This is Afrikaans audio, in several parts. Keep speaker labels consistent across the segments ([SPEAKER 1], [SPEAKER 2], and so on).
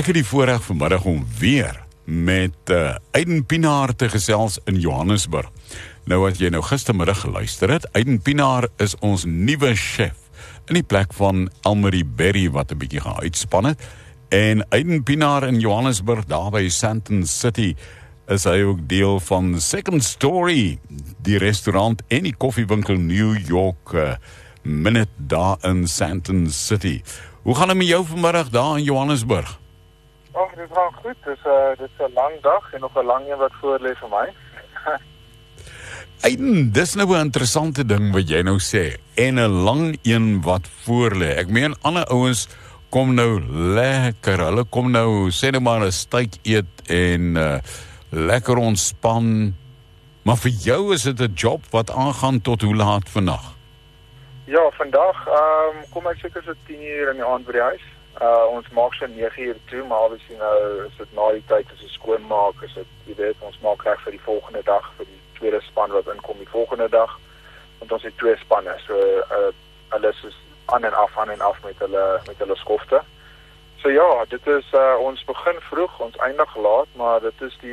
[SPEAKER 1] Ek het die voorreg vanmiddag om weer met Aiden Pienaar te gesels in Johannesburg. Nou as jy nou gistermiddag geluister het, Aiden Pienaar is ons nuwe chef in die plek van Elmarie Berry wat 'n bietjie gaan uitspan het. En Aiden Pienaar in Johannesburg, daar by Sandton City, is hy ook deel van Second Story, die restaurant en die koffiewinkel New York Minute daar in Sandton City. Hoe gaan het met jou vanmiddag daar in Johannesburg?
[SPEAKER 2] Ag, dit gaan goed. Dit is 'n lang dag en nog 'n lang een wat voor lê vir my.
[SPEAKER 1] Aiden, dis nou 'n interessante ding wat jy nou sê. En 'n lang een wat voor lê. Ek meen ander ouens kom nou lekker. Hulle kom nou sê nou maar 'n steak eet en lekker ontspan. Maar vir jou is dit 'n job wat aangaan tot hoe laat vannag?
[SPEAKER 2] Ja, vandag kom ek seker so 10:00 in die aand by die huis. Ons maak so 9:00 toe, maar obviously nou is dit na die tyd as ons skoonmaak, is dit, jy weet, ons maak reg vir die volgende dag, vir die tweede span wat inkom die volgende dag. Want ons het 2 spanne, so alles is aan en af met hulle skofte. So ja, dit is ons begin vroeg, ons eindig laat, maar dit is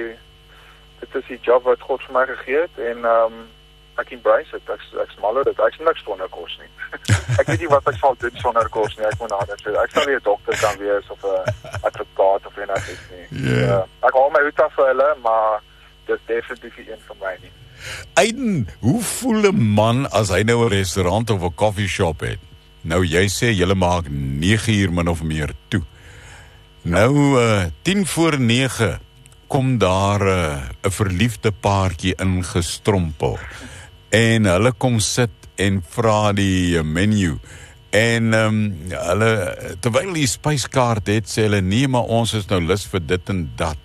[SPEAKER 2] die job wat God vir my gegee het en ek embrace dit. Ek's mal oor dit. Ek sien niks sonder kos nie. Ek weet nie wat ek sal doen sonder kos nie. Ek moet nader sê. Ek sal nie 'n dokter kan wees of 'n advokaat of enigiets nie.
[SPEAKER 1] Yeah.
[SPEAKER 2] Ek hou my hoed af vir hulle, maar dit is definitief nie een van my nie.
[SPEAKER 1] Aiden, hoe voel 'n man as hy nou 'n restaurant of 'n coffee shop het? Nou jy sê julle maak 9:00 min of meer toe. Nou 8:50 kom daar 'n verliefde paartjie ingestrompel. En hulle kom sit en vra die menu. En hulle, terwyl die spyskaart het, sê hulle, nee, maar ons is nou lus vir dit en dat.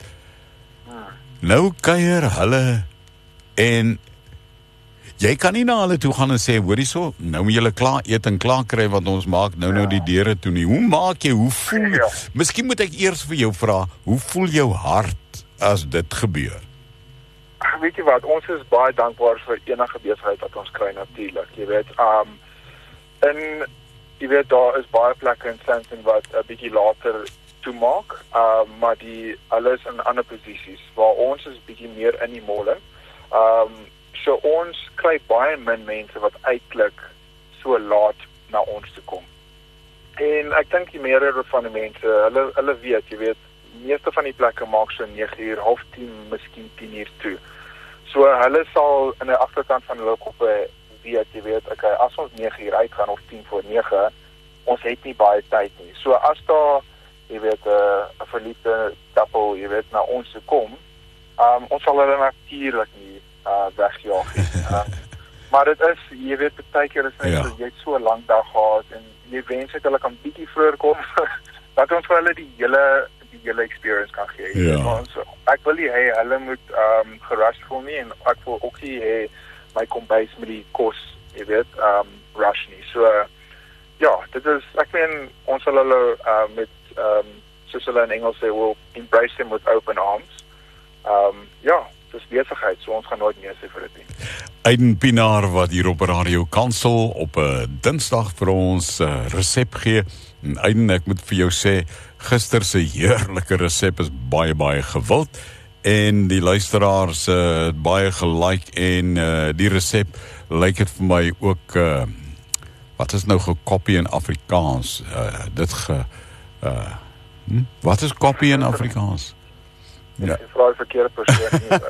[SPEAKER 1] Nou kuier hulle en jy kan nie na hulle toe gaan en sê, hoorie so, nou moet julle klaar eet en klaar kry, want ons maak nou die deure toe nie. Hoe maak jy, hoe voel jy? Miskien moet ek eers vir jou vra, hoe voel jou hart as dit gebeur?
[SPEAKER 2] Weet jy wat, ons is baie dankbaar vir enige besigheid wat ons kry natuurlik. Jy weet, en jy weet daar is baie plekke in Sandton wat 'n bietjie later toemaak, maar hulle is in ander posisies waar ons is bietjie meer in die molle. So ons kry baie min mense wat eintlik so laat na ons toe kom. En ek dink die meerderheid van die mense, hulle weet, jy weet, meeste van die plekke maak so 9:00, 9:30, miskien 10:00 toe. So hulle sal in die agterkant van hulle koppe weet, jy weet, okay, as ons 9:00 uitgaan of 9:10, ons het nie baie tyd nie. So as daar, jy weet, 'n verliefde koppel, jy weet, na ons toe kom, ons sal hulle natuurlik nie wegjaag nie. Maar dit is, jy weet, baie keer is net so, jy het so 'n lang dag gehad en jy wens ek hulle kan bietjie vroeër kom dat ons vir hulle die hele experience kan gee.
[SPEAKER 1] Ja.
[SPEAKER 2] Ek wil nie hê hulle moet gerush voel nie en ek wil ook nie hê my kombuis met die kos, jy weet, rush nie. So ja, dit is, ek meen, ons sal hulle met soos hulle in Engels sê, we'll embrace them with open arms. Ja, dis besigheid, so ons gaan nooit nee sê vir dit nie.
[SPEAKER 1] Aiden Pienaar wat hier op Radio Kansel op 'n Dinsdag vir ons resep gee. En Aiden, ek moet vir jou sê, gister se heerlike resep is baie, baie gewild. En die luisteraars het baie gelike en die resep lyk dit vir my ook, wat is nou gekopie in Afrikaans? Wat is kopie in Afrikaans?
[SPEAKER 2] Ja. Ek vra die verkeerde persoon nie.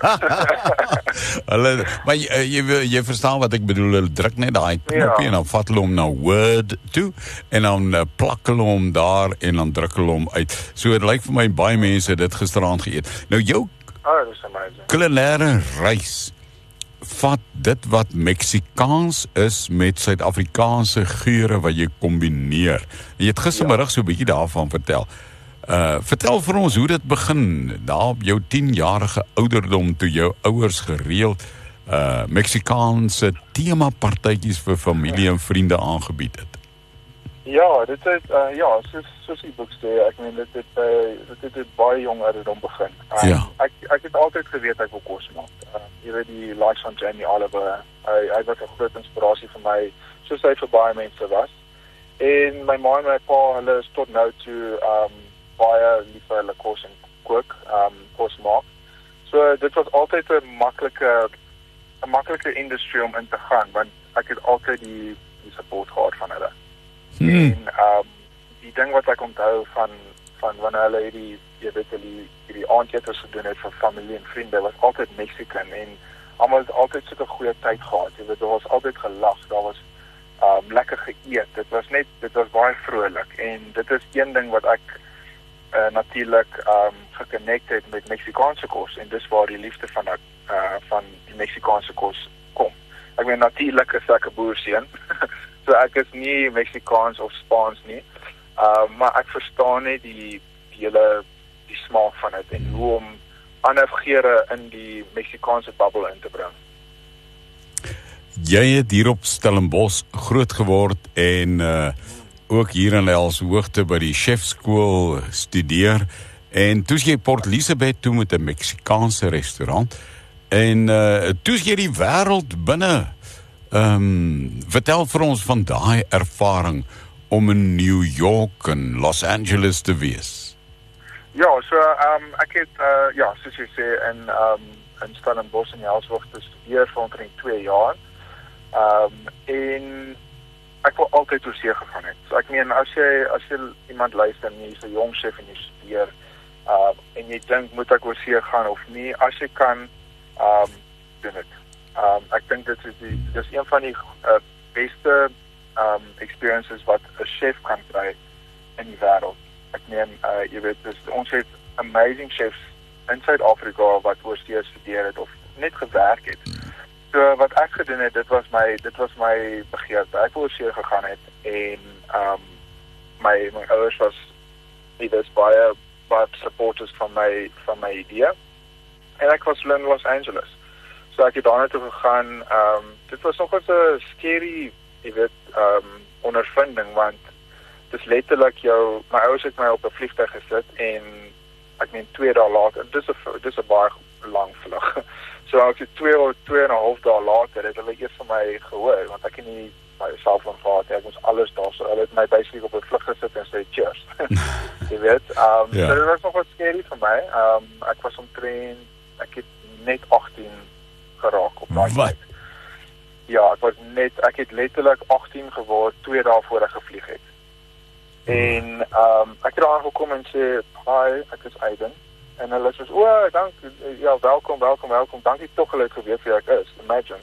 [SPEAKER 1] Maar jy verstaan wat ek bedoel, hulle druk net daai knoppie en dan vat hulle hom na Word toe en dan plak hulle hom daar en dan druk hulle hom uit. So dit lyk vir my baie mense dit gisteraand geëet. Nou jou kulinaire reis vat dit wat Meksikaans is met Suid-Afrikaanse geure wat jy kombineer. Jy het gistermiddag so 'n bietjie daarvan vertel. Vertel vir ons hoe dit begin, daar op jou 10-jarige ouderdom toe jou ouers gereeld Meksikaanse themapartytjies vir familie en vriende aangebied het.
[SPEAKER 2] Ja, dit is soos die boek sê, ek meen dit het baie jong ouderdom begin. Ek het altyd geweet ek wil kos maak. Jy weet die likes van Jamie Oliver, hy was 'n groot inspirasie vir my, soos hy vir baie mense was. En my ma en my pa, hulle is tot nou toe baie lief vir hulle kos en kook, kos maak. So dit was altyd 'n maklike industrie om in te gaan, want ek het altyd die support gehad van hulle. En die ding wat ek onthou van wanneer hulle hierdie aandeters gedoen het vir familie en vriende, was altyd Mexican en almal het altyd so 'n goeie tyd gehad. Jy weet, daar was altyd gelag, daar was lekker geëet. Dit was baie vrolik en dit is een ding wat ek natuurlik geconnect het met Meksikaanse kos en dis waar die liefde van die Meksikaanse kos kom. Ek meen natuurlik is ek 'n boerseun. So ek is nie Meksikaans of Spaans nie. Maar ek verstaan net die smaak van dit en hoe om ander geure in die Meksikaanse bubbel in te bring.
[SPEAKER 1] Jy het hier op Stellenbosch groot geword en ook hier in Elshoogte by die chefskool studeer en toe jy Port Elizabeth toe met 'n Meksikaanse restaurant en toe jy die wêreld binne. Vertel vir ons van daai ervaring om in New York en Los Angeles te wees.
[SPEAKER 2] Ja, so ek het soos jy sê in Stellenbosch in Elshoogte studeer vir omtrent 2 jaar. En ek wil altyd oor see gegaan het. So ek meen as jy iemand luister en jy's 'n jong chef en jy studeer en jy dink moet ek oor see gaan of nie, as jy kan doen dit. Ek dink dit is een van die beste experiences wat 'n chef kan kry in die wêreld. Ek meen jy weet ons het amazing chefs in Suid-Afrika wat oor see studeer het of net gewerk het. So wat ek gedoen het, dit was my begeerte. Ek wou oor see gegaan het en my ouers was baie supporters van my idee. En ek was in Los Angeles. So ek het daarna toe gegaan. Dit was nog 'n scary, ondervinding want dis letterlik my ouers het my op 'n vliegtuig gesit en ek meen 2 dae later, dis 'n baie lang vlug. So ek het 2,5 dae later het hulle eers van my gehoor want ek het nie my selfoon gehad, ek moes alles daar so. Hulle het my basically op 'n vlug gesit en sê cheers. Jy weet, so dit was nog wat scary vir my. Ek was ek het net 18 geraak op daai tyd. Ja, ek het letterlik 18 geword 2 dae voor ek gevlieg het. En ek het daar aangekom en sê, "Hi, ek is Aiden." En hulle sê, welkom, dankie tog hulle het geweet wie ek is, imagine.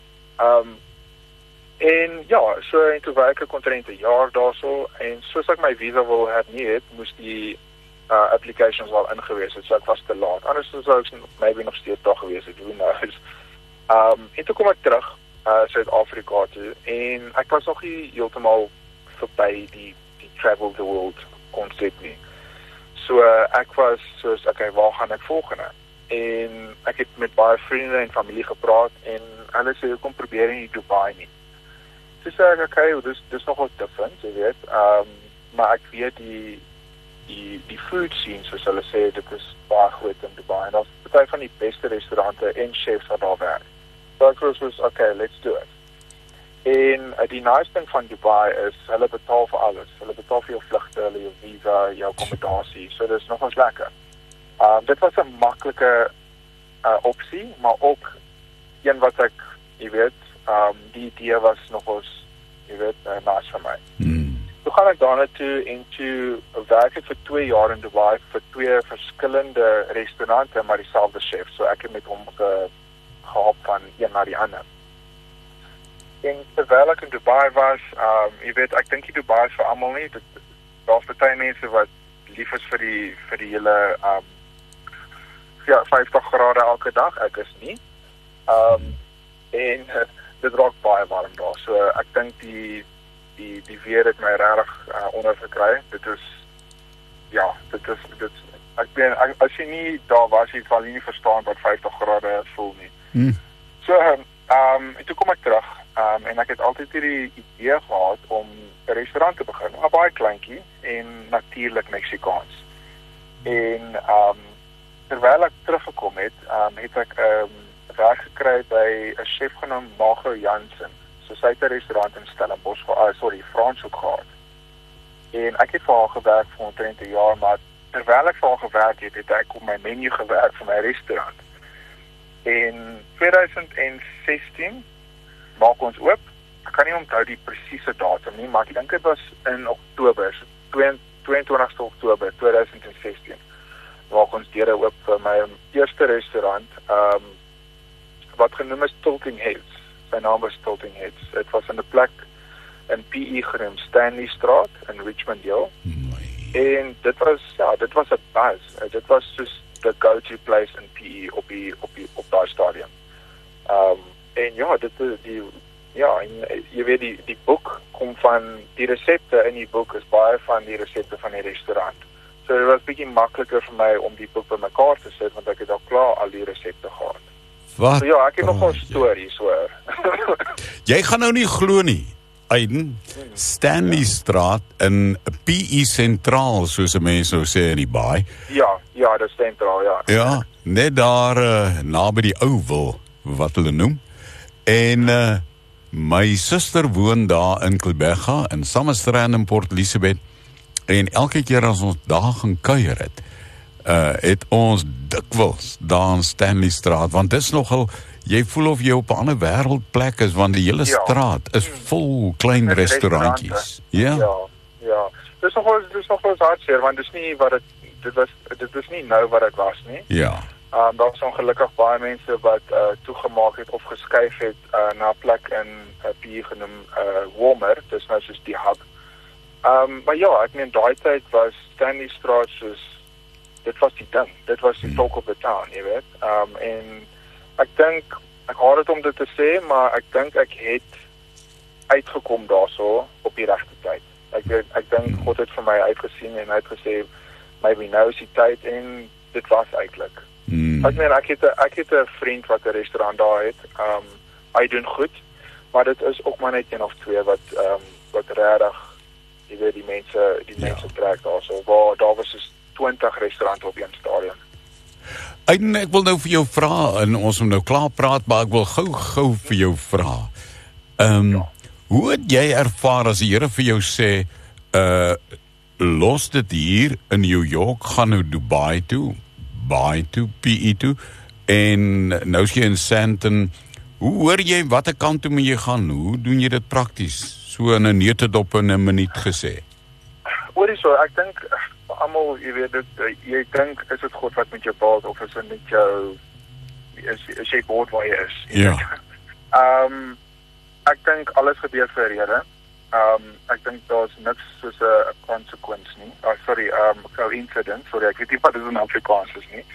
[SPEAKER 2] En toe werk ek omtrent 'n jaar daarso, en soos ek my visa wil hernie het, moes die applications al ingewees het, so ek was te laat. Anders sou ek maybe nog steeds daar gewees het, who knows. En toe kom ek terug, Suid-Afrika toe, en ek was nog nie heeltemal verby die travel the world konsep nie. So ek was soos, okay, waar gaan ek volgende? En ek het met baie vriende en familie gepraat en hulle sê, kom probeer nie Dubai nie. So sê ek, okay, dis nog wat different, jy weet, maar ek weet die food scene, soos hulle sê, dit is baie groot in Dubai en dat is baie van die beste restaurante en chefs wat daar werk. So ek was, okay, let's do it. En die nice ding van Dubai is, hulle betaal vir alles. Hulle betaal vir jou vlugte, jou visa, jou akkommodasie. So dit is nogals lekker. Dit was 'n maklike opsie, maar ook een wat ek, jy weet, die idee was nogals, jy weet, nice vir my. Toe gaan ek daarna toe en toe werk ek vir 2 jaar in Dubai vir 2 verskillende restaurante, maar dieselfde chef. So ek het met hom gehop van een na die ander. En terwyl ek in Dubai was, jy weet, ek dink die Dubai is vir almal nie. Daar's baie mense wat lief is vir die hele 50 grade elke dag. Ek is nie. En dit raak baie warm daar. So ek dink die weer het my regtig ondergekry. Dit is as jy nie daar was, jy sal nie verstaan wat 50 grade voel nie. So en toe kom ek terug. En ek het altyd hierdie idee gehad om 'n restaurant te begin, maar baie kleintjie en natuurlik Meksikaans. En terwyl ek teruggekom het, het ek werk gekry by 'n chef genoem Margo Jansen. So sy het 'n restaurant in Stellenbosch, Franshoek gehad. En ek het vir haar gewerk vir omtrent 'n jaar, maar terwyl ek vir haar gewerk het ek op my menu gewerk vir my restaurant. En 2016 maak ons oop. Ek kan nie onthou die presiese datum nie, maar ek dink dit was in Oktober, 22 Oktober 2016. Maak ons deure oop vir my eerste restaurant, wat genoem is Tilting Heads. Sy naam was Tilting Heads. Dit was in 'n plek in PE genoem Stanley Straat in Richmond Hill. En dit was 'n buzz. Dit was soos the go-to place in PE op daai stadium. En ja, dit is jy weet die boek kom van die resepte in die boek is baie van die resepte van die restaurant. So dit was bietjie makliker vir my om die boek bymekaar te sit want ek het al klaar al die resepte gehad.
[SPEAKER 1] Wat?
[SPEAKER 2] So ja, ek het nog 'n storie hoor.
[SPEAKER 1] Jy gaan nou nie glo nie. Aiden, Stanley Straat in PE sentraal soos mense nou sê in die baai.
[SPEAKER 2] Ja, dit is sentraal, ja.
[SPEAKER 1] Ja, net daar naby die ou wil wat hulle noem. En my suster woon daar in Klebega in Summerstrand in Port Elizabeth. En elke keer as ons daar gaan kuier het ons dikwels daar in Stanley Straat, want dit is nogal, jy voel of jy op 'n ander wêreldplek is, want die hele straat is vol klein restaurantjies. Ja. Dis nog wel hartseer, want dis nie wat dit is nie nou wat dit was nie. Ja.
[SPEAKER 2] Daar was ongelukkig baie mense wat toegemaak het of geskuif het na 'n plek in PE genoem Walmer, dis nou soos die hub. Maar ja, ek meen daai tyd was Stanley Straat soos dit was die ding. Dit was die talk of the town, jy weet. En ek dink ek haat dit om dit te sê, maar ek dink ek het uitgekom daarso op die regte tyd. Ek dink God het vir my uitgesien en hy het gesê maybe nou is die tyd en dit was eintlik. Ek meen ek het 'n vriend wat 'n restaurant daar het. Hy doen goed, maar dit is ook maar net een of twee wat regtig jy weet die mense trek daarso. Waar daar was dus 20 restaurante op een stadion.
[SPEAKER 1] Ek wil nou vir jou vra en ons moet nou klaar praat, maar ek wil gou vir jou vra. Hoe het jy ervaar as die Here vir jou sê los dit hier in New York, gaan nou Dubai toe, PE toe, en nou is jy in Sandton. Hoe hoor jy, watter kant toe moet jy gaan? Hoe doen jy dit prakties? So in 'n neutedop in 'n minuut gesê.
[SPEAKER 2] Hoorie so, ek dink almal, jy weet dit, jy dink is dit God wat met jou praat of is dit net jou is jy bored waar jy is?
[SPEAKER 1] Ja.
[SPEAKER 2] Ek dink alles gebeur vir 'n rede. Ek dink daar's niks soos 'n consequence nie. Coincidence, sorry, ek weet nie wat dit in Afrikaans is nie.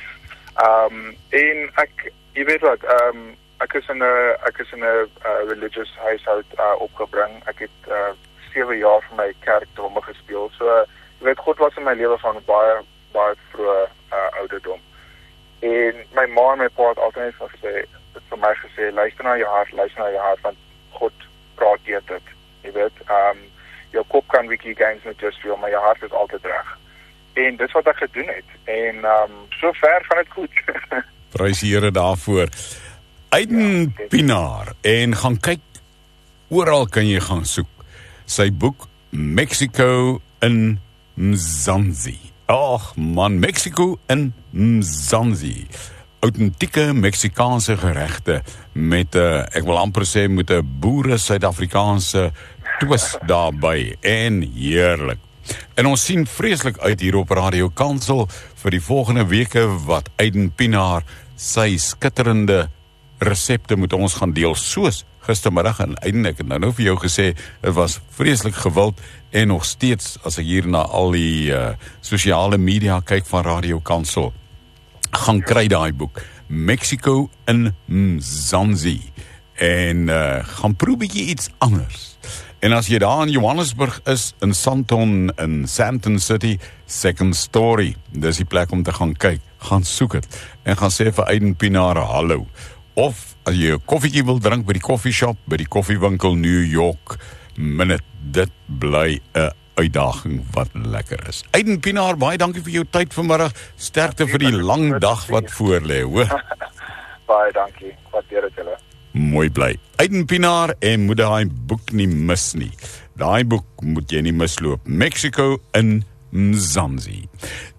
[SPEAKER 2] En jy weet wat, ek is in 'n religious huishoud opgebring. Ek het 7 jaar vir my kerkdromme gespeel. So jy weet God was in my lewe van baie vroeë ouderdom. En my ma en my pa het altyd vir my gesê luister na jou hart want God praat deur dit. Jy weet, jou kop kan bietjie games met just feel, maar jou hart is altyd reg. En dis wat ek gedoen het. En so ver gaan dit goed.
[SPEAKER 1] Prys die Here daarvoor. Aiden Pienaar, en gaan kyk, oral kan jy gaan soek. Sy boek Mexico in Mzansi. Ag man, Mexico in Mzansi. Autentieke Meksikaanse geregte met ek wil amper sê met 'n boere Suid-Afrikaanse twist daarbey, en heerlik. En ons sien vreeslik uit hier op Radio Kansel vir die volgende weke wat Aiden Pienaar sy skitterende resepte met ons gaan deel, soos gistermiddag. En Aiden, ek het nou vir jou gesê, het was vreeslik gewild, en nog steeds as ek hier na al die sosiale media kyk van Radio Kansel, gaan kry daai boek Mexico in Mzansi, en gaan proe bietjie iets anders. En as jy daar in Johannesburg is, in Sandton, in Sandton City, Second Story, dis die plek om te gaan kyk, gaan soek het, en gaan sê vir Aiden Pienaar hallo. Of as jy 'n koffietjie wil drink by die koffieshop, by die koffiewinkel New York Minute, dit bly 'n uitdaging wat lekker is. Aiden Pienaar, baie dankie vir jou tyd vanmiddag. Sterkte vir die lang dag wat voor lê, hoor.
[SPEAKER 2] Baie dankie. Waardeer dit julle.
[SPEAKER 1] Mooi bly. Aiden Pienaar, en moet daai boek nie mis nie. Daai boek moet jy nie misloop. Mexico in Mzansi.